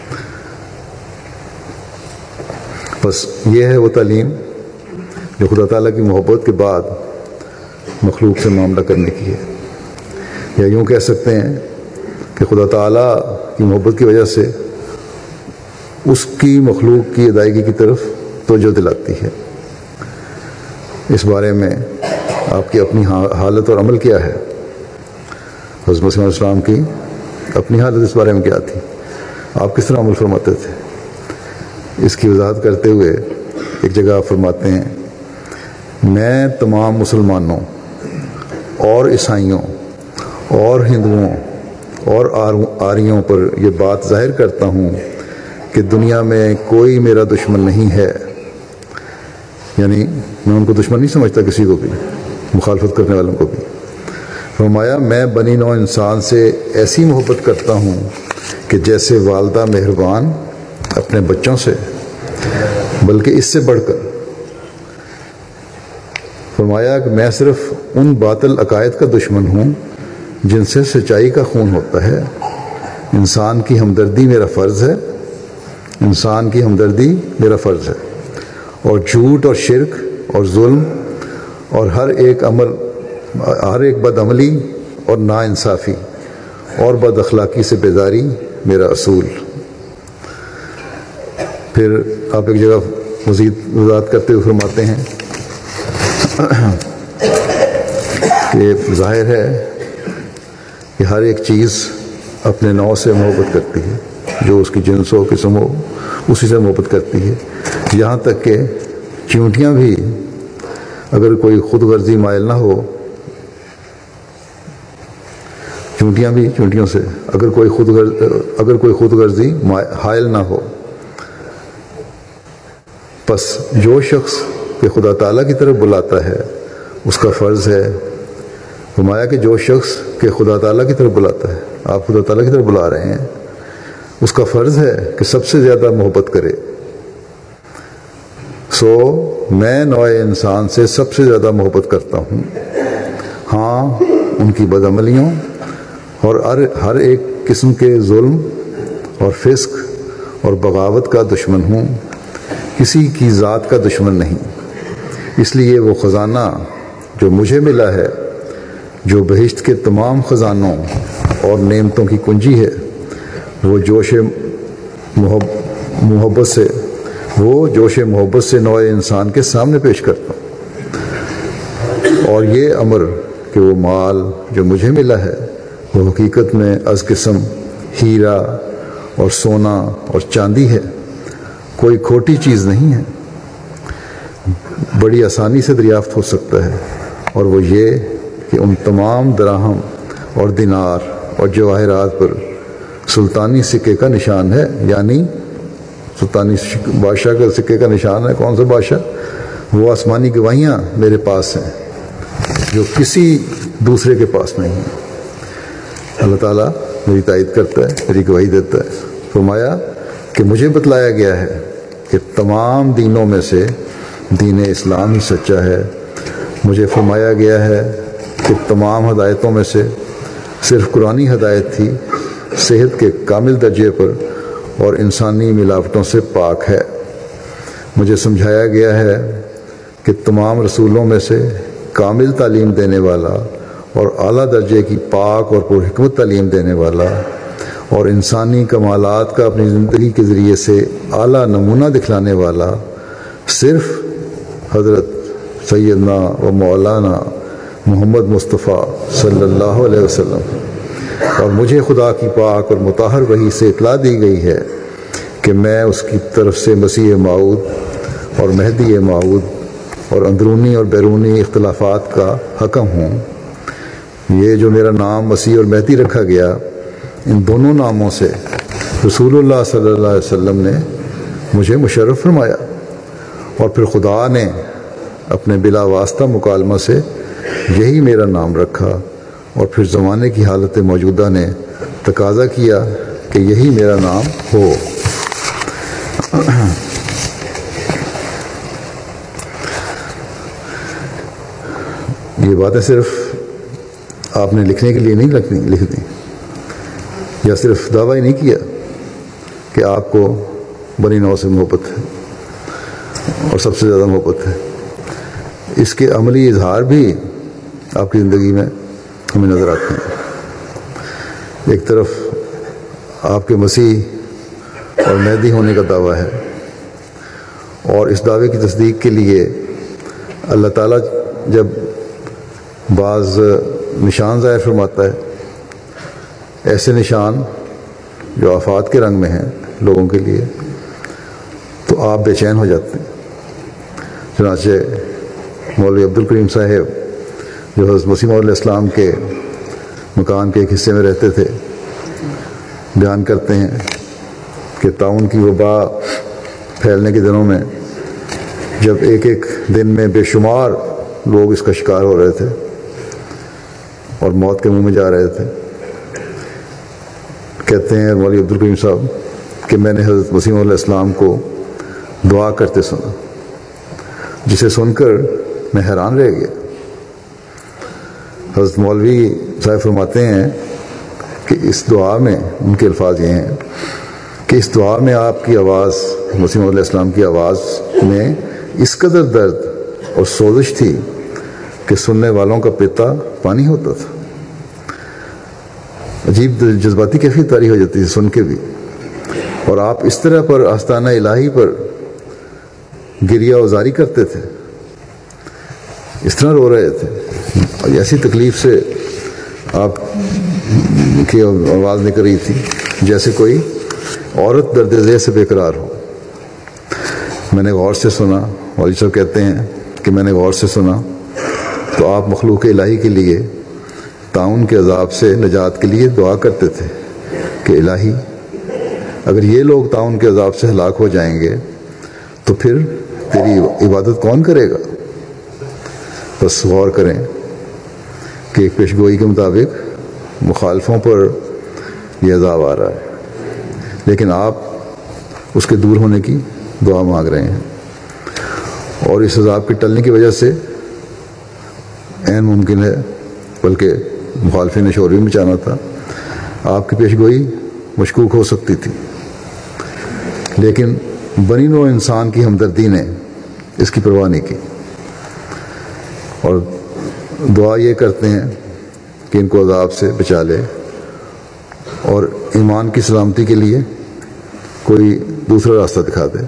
بس یہ ہے وہ تعلیم جو خدا تعالیٰ کی محبت کے بعد مخلوق سے معاملہ کرنے کی ہے، یا یوں کہہ سکتے ہیں کہ خدا تعالیٰ کی محبت کی وجہ سے اس کی مخلوق کی ادائیگی کی طرف توجہ دلاتی ہے۔ اس بارے میں آپ کی اپنی حالت اور عمل کیا ہے؟ حضرت مسیح علیہ السلام کی اپنی حالت اس بارے میں کیا تھی؟ آپ کس طرح عمل فرماتے تھے؟ اس کی وضاحت کرتے ہوئے ایک جگہ آپ فرماتے ہیں، میں تمام مسلمانوں اور عیسائیوں اور ہندوؤں اور آریوں پر یہ بات ظاہر کرتا ہوں کہ دنیا میں کوئی میرا دشمن نہیں ہے، یعنی میں ان کو دشمن نہیں سمجھتا، کسی کو بھی، مخالفت کرنے والوں کو بھی۔ فرمایا میں بنی نوع انسان سے ایسی محبت کرتا ہوں کہ جیسے والدہ مہربان اپنے بچوں سے، بلکہ اس سے بڑھ کر۔ فرمایا کہ میں صرف ان باطل عقائد کا دشمن ہوں جن سے سچائی کا خون ہوتا ہے۔ انسان کی ہمدردی میرا فرض ہے، انسان کی ہمدردی میرا فرض ہے، اور جھوٹ اور شرک اور ظلم اور ہر ایک عمل ہر ایک بد عملی اور ناانصافی اور بد اخلاقی سے بیداری میرا اصول۔ پھر آپ ایک جگہ مزید وضاحت کرتے ہوئے فرماتے ہیں کہ ظاہر ہے کہ ہر ایک چیز اپنے نوع سے محبت کرتی ہے، جو اس کی جنس ہو، قسم ہو، اسی سے محبت کرتی ہے، یہاں تک کہ چیونٹیاں بھی اگر کوئی خود غرضی مائل نہ ہو، چونٹیاں بھی چونٹیوں سے اگر کوئی خود غرض اگر کوئی خود غرضی حائل نہ ہو، پس جو شخص کہ خدا تعالیٰ کی طرف بلاتا ہے اس کا فرض ہے۔ فرمایا کہ جو شخص کہ خدا تعالیٰ کی طرف بلاتا ہے، آپ خدا تعالیٰ کی طرف بلا رہے ہیں، اس کا فرض ہے کہ سب سے زیادہ محبت کرے۔ سو میں نوع انسان سے سب سے زیادہ محبت کرتا ہوں، ہاں ان کی بدعملیوں اور ہر ایک قسم کے ظلم اور فسق اور بغاوت کا دشمن ہوں، کسی کی ذات کا دشمن نہیں۔ اس لیے وہ خزانہ جو مجھے ملا ہے، جو بہشت کے تمام خزانوں اور نعمتوں کی کنجی ہے، وہ جوش محبت سے وہ جوش محبت سے نوع انسان کے سامنے پیش کرتا ہوں۔ اور یہ امر کہ وہ مال جو مجھے ملا ہے وہ حقیقت میں از قسم ہیرا اور سونا اور چاندی ہے، کوئی کھوٹی چیز نہیں ہے، بڑی آسانی سے دریافت ہو سکتا ہے، اور وہ یہ کہ ان تمام دراہم اور دینار اور جواہرات پر سلطانی سکے کا نشان ہے، یعنی سلطانی بادشاہ کا سکے کا نشان ہے۔ کون سا بادشاہ؟ وہ آسمانی گواہیاں میرے پاس ہیں جو کسی دوسرے کے پاس نہیں ہیں۔ اللہ تعالیٰ میری تائید کرتا ہے، میری گواہی دیتا ہے۔ فرمایا کہ مجھے بتلایا گیا ہے کہ تمام دینوں میں سے دین اسلام ہی سچا ہے۔ مجھے فرمایا گیا ہے کہ تمام ہدایتوں میں سے صرف قرآنی ہدایت تھی، صحت کے کامل درجے پر اور انسانی ملاوٹوں سے پاک ہے۔ مجھے سمجھایا گیا ہے کہ تمام رسولوں میں سے کامل تعلیم دینے والا اور اعلیٰ درجے کی پاک اور پرحکمت تعلیم دینے والا اور انسانی کمالات کا اپنی زندگی کے ذریعے سے اعلیٰ نمونہ دکھلانے والا صرف حضرت سیدنا و مولانا محمد مصطفیٰ صلی اللہ علیہ وسلم، اور مجھے خدا کی پاک اور مطہر وحی سے اطلاع دی گئی ہے کہ میں اس کی طرف سے مسیح موعود اور مہدی موعود اور اندرونی اور بیرونی اختلافات کا حکم ہوں۔ یہ جو میرا نام مسیح اور مہدی رکھا گیا، ان دونوں ناموں سے رسول اللہ صلی اللہ علیہ وسلم نے مجھے مشرف فرمایا، اور پھر خدا نے اپنے بلا واسطہ مکالمہ سے یہی میرا نام رکھا، اور پھر زمانے کی حالت موجودہ نے تقاضا کیا کہ یہی میرا نام ہو۔ یہ باتیں صرف آپ نے لکھنے کے لیے نہیں لکھنی لکھ دیں، یا صرف دعویٰ ہی نہیں کیا کہ آپ کو بنی نوع سے محبت ہے اور سب سے زیادہ محبت ہے، اس کے عملی اظہار بھی آپ کی زندگی میں ہمیں نظر آتے ہیں۔ ایک طرف آپ کے مسیح اور مہدی ہونے کا دعویٰ ہے، اور اس دعوے کی تصدیق کے لیے اللہ تعالیٰ جب بعض نشان ظاہر فرماتا ہے، ایسے نشان جو آفات کے رنگ میں ہیں لوگوں کے لیے، تو آپ بے چین ہو جاتے ہیں۔ چنانچہ مولوی عبد الکریم صاحب جو حضرت مسیح موعود علیہ السلام کے مکان کے ایک حصے میں رہتے تھے، بیان کرتے ہیں کہ طاعون کی وبا پھیلنے کے دنوں میں جب ایک ایک دن میں بے شمار لوگ اس کا شکار ہو رہے تھے اور موت کے منہ میں جا رہے تھے، کہتے ہیں مولوی عبد الکریم صاحب کہ میں نے حضرت مسیح موعود علیہ السلام کو دعا کرتے سنا، جسے سن کر میں حیران رہ گیا۔ حضرت مولوی صاحب فرماتے ہیں کہ اس دعا میں ان کے الفاظ یہ ہیں کہ اس دعا میں آپ کی آواز، مسیح موعود علیہ السلام کی آواز میں اس قدر درد اور سوزش تھی کہ سننے والوں کا پیتا پانی ہوتا تھا۔ عجیب جذباتی کیفیت طاری ہو جاتی تھی سن کے بھی، اور آپ اس طرح پر آستانہ الہی پر گریہ وزاری کرتے تھے، اس طرح رو رہے تھے، اور ایسی تکلیف سے آپ کی آواز نکل رہی تھی جیسے کوئی عورت درد ذیل سے بے قرار ہو۔ میں نے غور سے سنا، والد صاحب کہتے ہیں کہ میں نے غور سے سنا تو آپ مخلوق الہی کے لیے طاعون کے عذاب سے نجات کے لیے دعا کرتے تھے کہ الہی اگر یہ لوگ طاعون کے عذاب سے ہلاک ہو جائیں گے تو پھر تیری عبادت کون کرے گا؟ بس غور کریں کہ ایک پیشگوئی کے مطابق مخالفوں پر یہ عذاب آ رہا ہے، لیکن آپ اس کے دور ہونے کی دعا مانگ رہے ہیں، اور اس عذاب کے ٹلنے کی وجہ سے عین ممکن ہے، بلکہ مخالفین نے شور بھی مچانا تھا، آپ کی پیشگوئی مشکوک ہو سکتی تھی، لیکن بنی نوع انسان کی ہمدردی نے اس کی پرواہ نہیں کی، اور دعا یہ کرتے ہیں کہ ان کو عذاب سے بچا لے اور ایمان کی سلامتی کے لیے کوئی دوسرا راستہ دکھا دے۔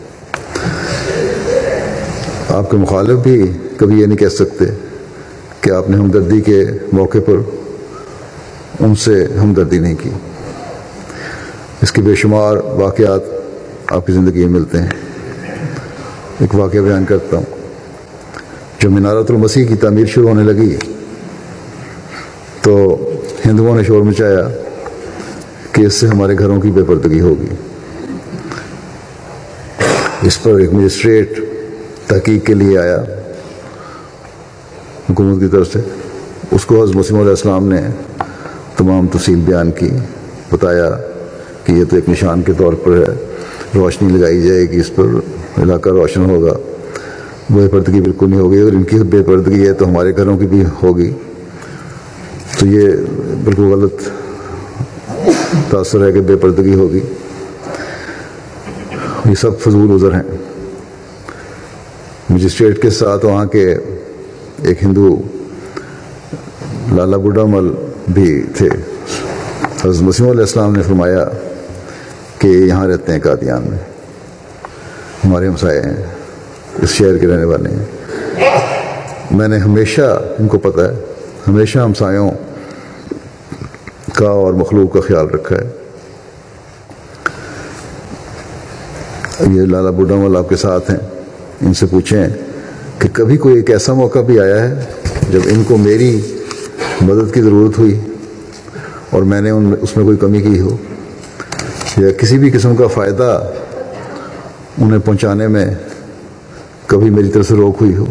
آپ کے مخالف بھی کبھی یہ نہیں کہہ سکتے کہ آپ نے ہمدردی کے موقع پر ان سے ہمدردی نہیں کی۔ اس کے بے شمار واقعات آپ کی زندگی میں ملتے ہیں۔ ایک واقعہ بیان کرتا ہوں۔ جب منارۃ المسیح کی تعمیر شروع ہونے لگی تو ہندوؤں نے شور مچایا کہ اس سے ہمارے گھروں کی بے پردگی ہوگی۔ اس پر ایک مجسٹریٹ تحقیق کے لیے آیا حکومت کی طرف سے، اس کو حضرت مسیح علیہ السلام نے تمام تفصیل بیان کی، بتایا کہ یہ تو ایک نشان کے طور پر ہے، روشنی لگائی جائے گی، اس پر علاقہ روشن ہوگا، بے پردگی بالکل نہیں ہوگی، اگر ان کی بے پردگی ہے تو ہمارے گھروں کی بھی ہوگی، تو یہ بالکل غلط تاثر ہے کہ بے پردگی ہوگی، یہ سب فضول عذر ہیں۔ مجسٹریٹ کے ساتھ وہاں کے ایک ہندو لالا بڈھا مل بھی تھے۔ حضرت مسیح علیہ السلام نے فرمایا کہ یہاں رہتے ہیں قادیان میں، ہمارے ہمسائے ہیں، اس شہر کے رہنے والے ہیں۔ میں نے ہمیشہ، ان کو پتہ ہے، ہمیشہ ہمسایوں کا اور مخلوق کا خیال رکھا ہے۔ یہ لالا بڈھا مول آپ کے ساتھ ہیں، ان سے پوچھیں کہ کبھی کوئی ایک ایسا موقع بھی آیا ہے جب ان کو میری مدد کی ضرورت ہوئی اور میں نے ان اس میں کوئی کمی کی ہو، یا کسی بھی قسم کا فائدہ انہیں پہنچانے میں کبھی میری طرف سے روک ہوئی ہو.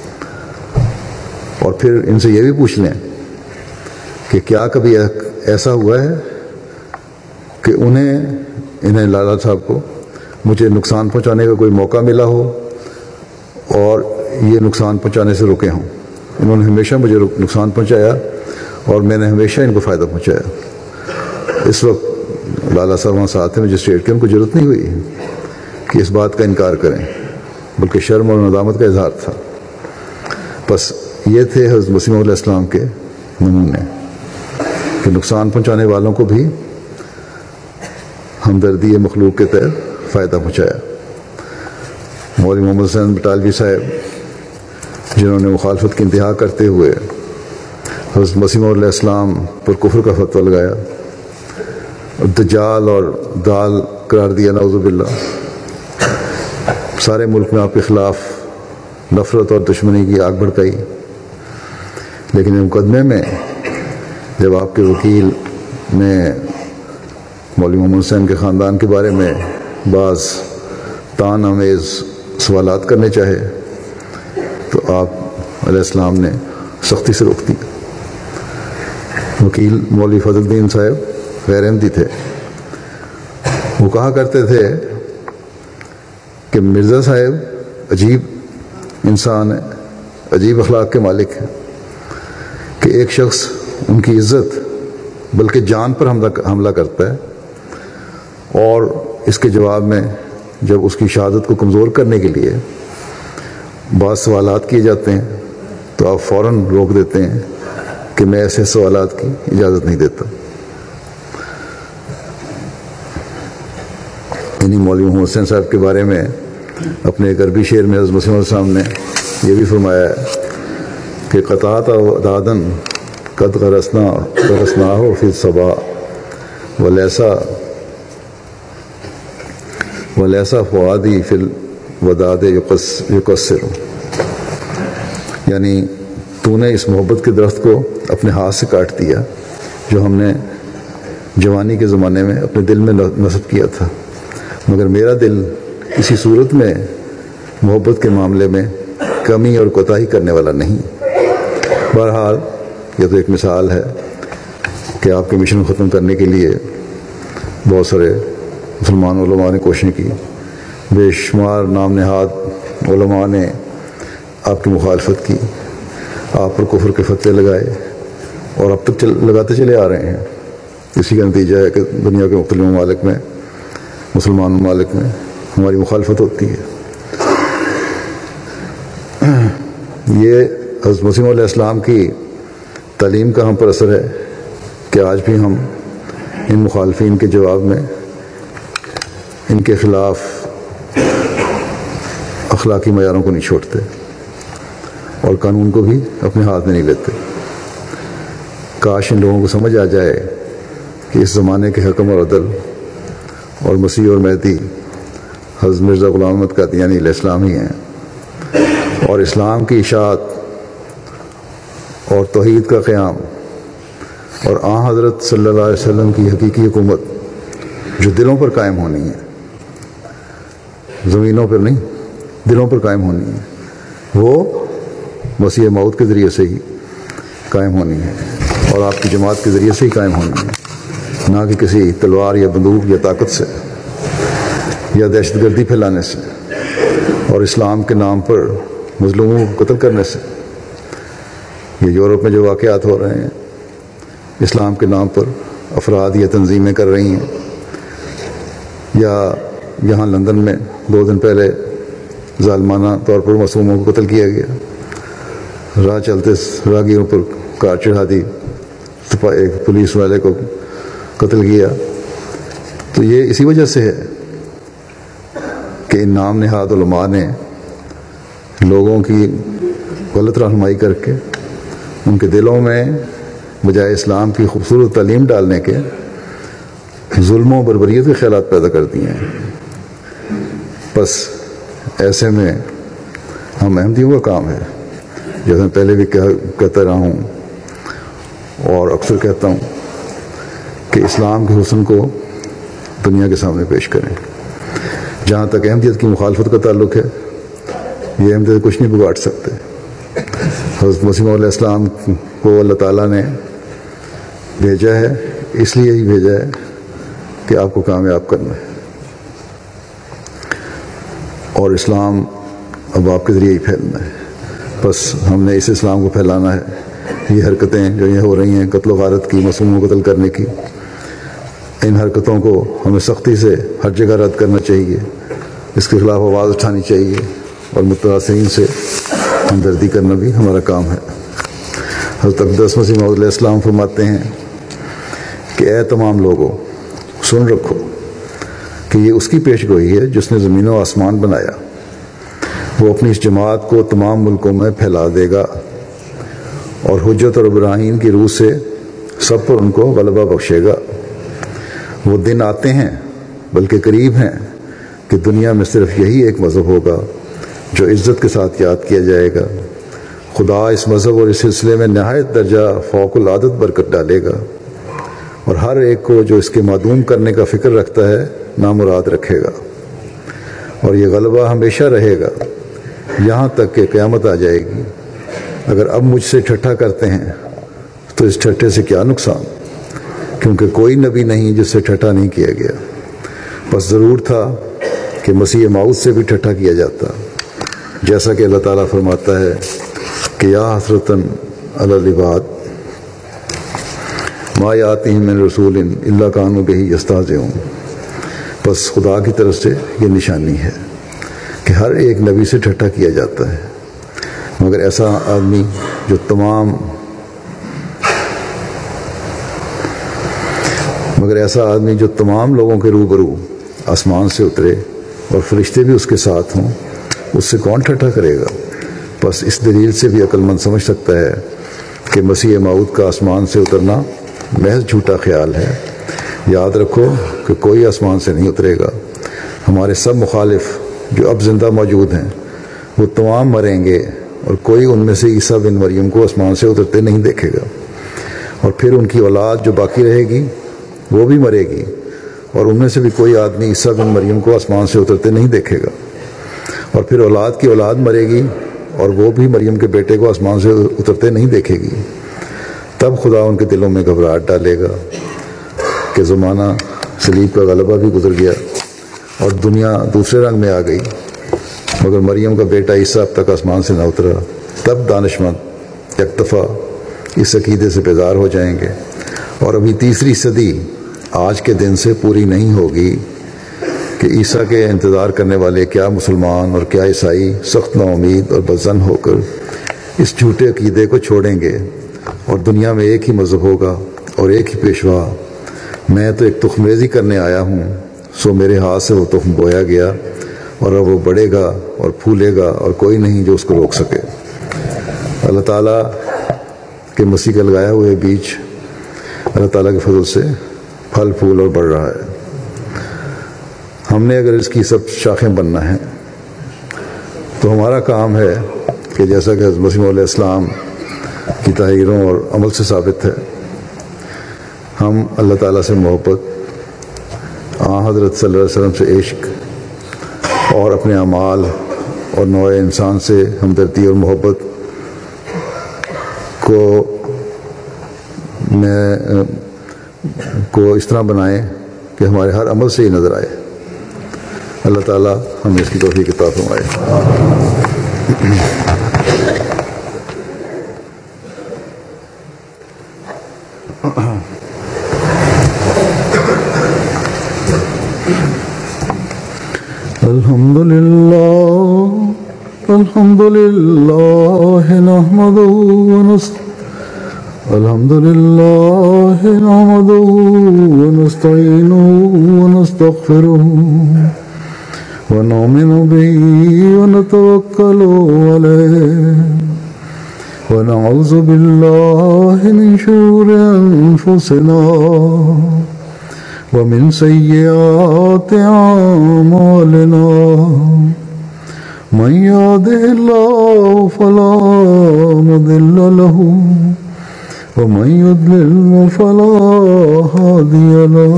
اور پھر ان سے یہ بھی پوچھ لیں کہ کیا کبھی ایسا ہوا ہے کہ انہیں انہیں لالا صاحب کو مجھے نقصان پہنچانے کا کوئی موقع ملا ہو اور یہ نقصان پہنچانے سے رکے ہوں. انہوں نے ہمیشہ مجھے نقصان پہنچایا اور میں نے ہمیشہ ان کو فائدہ پہنچایا. اس وقت لالا صاحب وہاں ساتھ ہیں مجسٹریٹ کے، ان کو ضرورت نہیں ہوئی کہ اس بات کا انکار کریں، بلکہ شرم اور ندامت کا اظہار تھا. بس یہ تھے حضرت مسیح موعود علیہ السلام کے نمونے کہ نقصان پہنچانے والوں کو بھی ہمدردی مخلوق کے تحت فائدہ پہنچایا. مولوی محمد حسین بٹالوی صاحب جنہوں نے مخالفت کی انتہا کرتے ہوئے حضرت مسیح موعود علیہ السلام پر کفر کا فتویٰ لگایا، دجال اور دال قرار دیا، نعوذ باللہ، سارے ملک میں آپ کے خلاف نفرت اور دشمنی کی آگ بھڑکائی. لیکن مقدمے میں جب آپ کے وکیل نے مولوی محمد حسین کے خاندان کے بارے میں بعض طعن آمیز سوالات کرنے چاہے تو آپ علیہ السلام نے سختی سے روک دی. وکیل مولوی فضل الدین صاحب غیر احمدی تھے. وہ کہا کرتے تھے کہ مرزا صاحب عجیب انسان ہے، عجیب اخلاق کے مالک ہیں کہ ایک شخص ان کی عزت بلکہ جان پر حملہ حملہ کرتا ہے اور اس کے جواب میں جب اس کی شہادت کو کمزور کرنے کے لیے بعض سوالات کیے جاتے ہیں تو آپ فوراً روک دیتے ہیں کہ میں ایسے سوالات کی اجازت نہیں دیتا. انہی مولوی محمد حسین صاحب کے بارے میں اپنے ایک عربی شعر میں حضرت مسیح موعود صاحب نے یہ بھی فرمایا ہے کہ قطعت دادن قد غرسنا غرسنا ہو فی الصبا ولیسا ولیسا فؤادی فی الوداد یقصر، یعنی تو نے اس محبت کے درخت کو اپنے ہاتھ سے کاٹ دیا جو ہم نے جوانی کے زمانے میں اپنے دل میں نصب کیا تھا، مگر میرا دل کسی صورت میں محبت کے معاملے میں کمی اور کوتاہی کرنے والا نہیں. بہرحال یہ تو ایک مثال ہے کہ آپ کے مشن کو ختم کرنے کے لیے بہت سارے مسلمان علماء نے کوششیں کی، بے شمار نام نہاد علماء نے آپ کی مخالفت کی، آپ پر کفر کے فتوے لگائے اور اب تک چل لگاتے چلے آ رہے ہیں. اسی کا نتیجہ ہے کہ دنیا کے مختلف ممالک میں، مسلمان ممالک میں ہماری مخالفت ہوتی ہے. یہ حضرت مسیح موعود علیہ السلام کی تعلیم کا ہم پر اثر ہے کہ آج بھی ہم ان مخالفین کے جواب میں ان کے خلاف اخلاقی معیاروں کو نہیں چھوڑتے اور قانون کو بھی اپنے ہاتھ میں نہیں لیتے. کاش ان لوگوں کو سمجھ آ جائے کہ اس زمانے کے حکم اور عدل اور مسیح اور مہدی حضرت مرزا غلام احمد قادیانی علیہ السلام ہی ہیں، اور اسلام کی اشاعت اور توحید کا قیام اور آن حضرت صلی اللہ علیہ وسلم کی حقیقی حکومت جو دلوں پر قائم ہونی ہے، زمینوں پر نہیں، دلوں پر قائم ہونی ہے، وہ مسیح موعود کے ذریعے سے ہی قائم ہونی ہے اور آپ کی جماعت کے ذریعے سے ہی قائم ہونی ہے، نہ کہ کسی تلوار یا بندوق یا طاقت سے یا دہشت گردی پھیلانے سے اور اسلام کے نام پر مظلوموں کو قتل کرنے سے. یہ یورپ میں جو واقعات ہو رہے ہیں، اسلام کے نام پر افراد یا تنظیمیں کر رہی ہیں، یا یہاں لندن میں دو دن پہلے ظالمانہ طور پر معصوموں کو قتل کیا گیا، راہ چلتے راہگیروں پر کار چڑھا دی، ایک پولیس والے کو قتل کیا. تو یہ اسی وجہ سے ہے کہ ان نام نہاد علماء نے لوگوں کی غلط رہنمائی کر کے ان کے دلوں میں بجائے اسلام کی خوبصورت تعلیم ڈالنے کے ظلم و بربریت کے خیالات پیدا کر دیے ہیں. بس ایسے میں ہم احمدیوں کا کام ہے، جیسے میں پہلے بھی کہتا رہا ہوں اور اکثر کہتا ہوں کہ اسلام کے حسن کو دنیا کے سامنے پیش کریں. جہاں تک احمدیت کی مخالفت کا تعلق ہے، یہ احمدیت کچھ نہیں بگاڑ سکتے. حضرت مسیح علیہ السلام کو اللہ تعالیٰ نے بھیجا ہے، اس لیے ہی بھیجا ہے کہ آپ کو کامیاب کرنا ہے، اور اسلام اب آپ کے ذریعے ہی پھیلنا ہے. بس ہم نے اس اسلام کو پھیلانا ہے. یہ حرکتیں جو یہ ہو رہی ہیں قتل و غارت کی، معصوموں کو قتل کرنے کی، ان حرکتوں کو ہمیں سختی سے ہر جگہ رد کرنا چاہیے، اس کے خلاف آواز اٹھانی چاہیے، اور متاثرین سے ہمدردی کرنا بھی ہمارا کام ہے. حضرت اقدس مسیح موعود علیہ السلام فرماتے ہیں کہ اے تمام لوگوں، سن رکھو کہ یہ اس کی پیش گوئی ہے جس نے زمین و آسمان بنایا. وہ اپنی اس جماعت کو تمام ملکوں میں پھیلا دے گا، اور حجت اور ابراہیم کی روح سے سب پر ان کو غلبہ بخشے گا. وہ دن آتے ہیں، بلکہ قریب ہیں، کہ دنیا میں صرف یہی ایک مذہب ہوگا جو عزت کے ساتھ یاد کیا جائے گا. خدا اس مذہب اور اس سلسلے میں نہایت درجہ فوق العادت برکت ڈالے گا، اور ہر ایک کو جو اس کے معدوم کرنے کا فکر رکھتا ہے نامراد رکھے گا. اور یہ غلبہ ہمیشہ رہے گا یہاں تک کہ قیامت آ جائے گی. اگر اب مجھ سے ٹھٹھا کرتے ہیں تو اس ٹھٹھے سے کیا نقصان، کیونکہ کوئی نبی نہیں جس سے ٹھٹھا نہیں کیا گیا. بس ضرور تھا کہ مسیح موعود سے بھی ٹھٹھا کیا جاتا، جیسا کہ اللہ تعالیٰ فرماتا ہے کہ یا حسرتاً علی العباد ما یاتیہم من رسول الا کانوا بہ یستہزئون. بس خدا کی طرف سے یہ نشانی ہے کہ ہر ایک نبی سے ٹھٹھا کیا جاتا ہے، مگر ایسا آدمی جو تمام مگر ایسا آدمی جو تمام لوگوں کے روبرو آسمان سے اترے اور فرشتے بھی اس کے ساتھ ہوں، اس سے کون ٹھٹھا کرے گا؟ بس اس دلیل سے بھی عقل مند سمجھ سکتا ہے کہ مسیح موعود کا آسمان سے اترنا محض جھوٹا خیال ہے. یاد رکھو کہ کوئی آسمان سے نہیں اترے گا. ہمارے سب مخالف جو اب زندہ موجود ہیں وہ تمام مریں گے، اور کوئی ان میں سے عیسیٰ بن مریم کو آسمان سے اترتے نہیں دیکھے گا. اور پھر ان کی اولاد جو باقی رہے گی وہ بھی مرے گی، اور ان میں سے بھی کوئی آدمی عیسیٰ بن مریم کو آسمان سے اترتے نہیں دیکھے گا. اور پھر اولاد کی اولاد مرے گی، اور وہ بھی مریم کے بیٹے کو آسمان سے اترتے نہیں دیکھے گی. تب خدا ان کے دلوں میں گھبراہٹ ڈالے گا کہ زمانہ صلیب کا غلبہ بھی گزر گیا اور دنیا دوسرے رنگ میں آ گئی، مگر مریم کا بیٹا عیسیٰ اب تک آسمان سے نہ اترا. تب دانشمند یک دفعہ اس عقیدے سے بیدار ہو جائیں گے. اور ابھی تیسری صدی آج کے دن سے پوری نہیں ہوگی کہ عیسیٰ کے انتظار کرنے والے کیا مسلمان اور کیا عیسائی سخت نا امید اور بدظن ہو کر اس جھوٹے عقیدے کو چھوڑیں گے، اور دنیا میں ایک ہی مذہب ہوگا اور ایک ہی پیشوا. میں تو ایک تخم ریزی کرنے آیا ہوں، سو میرے ہاتھ سے وہ تخم بویا گیا، اور اب وہ بڑھے گا اور پھولے گا، اور کوئی نہیں جو اس کو روک سکے. اللہ تعالیٰ کے مسیح کا لگایا ہوئے بیج اللہ تعالیٰ کے فضل سے پھل پھول اور بڑھ رہا ہے. ہم نے اگر اس کی سب شاخیں بننا ہے تو ہمارا کام ہے کہ جیسا کہ حضرت مسیح علیہ السلام کی تحریروں اور عمل سے ثابت ہے، ہم اللہ تعالیٰ سے محبت، آن حضرت صلی اللہ علیہ وسلم سے عشق، اور اپنے اعمال اور نوع انسان سے ہمدردی اور محبت کو میں کو اس طرح بنائیں کہ ہمارے ہر عمل سے یہ نظر آئے. اللہ تعالیٰ ہمیں اس کی توفیق عطا فرمائے. الحمد لله الحمد لله نحمده ونستعينه الحمد لله نحمده ونستعينه ونستغفره ونؤمن به ونتوكل عليه ونعوذ بالله من شرور أنفسنا ومن سيئات أعمالنا من يهده الله فلا مضل له ومن يضلل فلا هادي له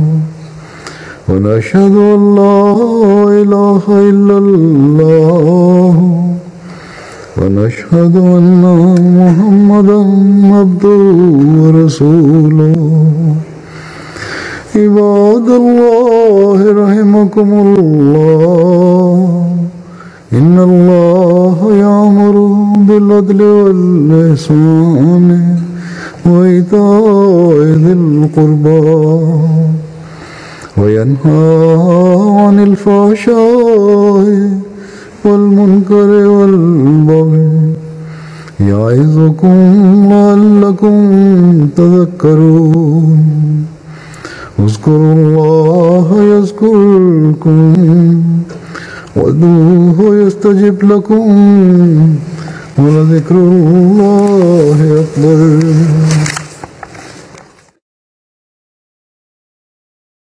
ونشهد أن لا إله إلا الله ونشهد أن محمدا عبده ورسوله عباد الله رحمكم الله إن الله يأمر بالعدل والإحسان وإيتاء ذي القربى وينهى عن الفحشاء والمنكر والبغي يعظكم لعلكم تذكرون اذكروا الله يذكركم وادعوه يستجب لكم ولذكر الله أكبر.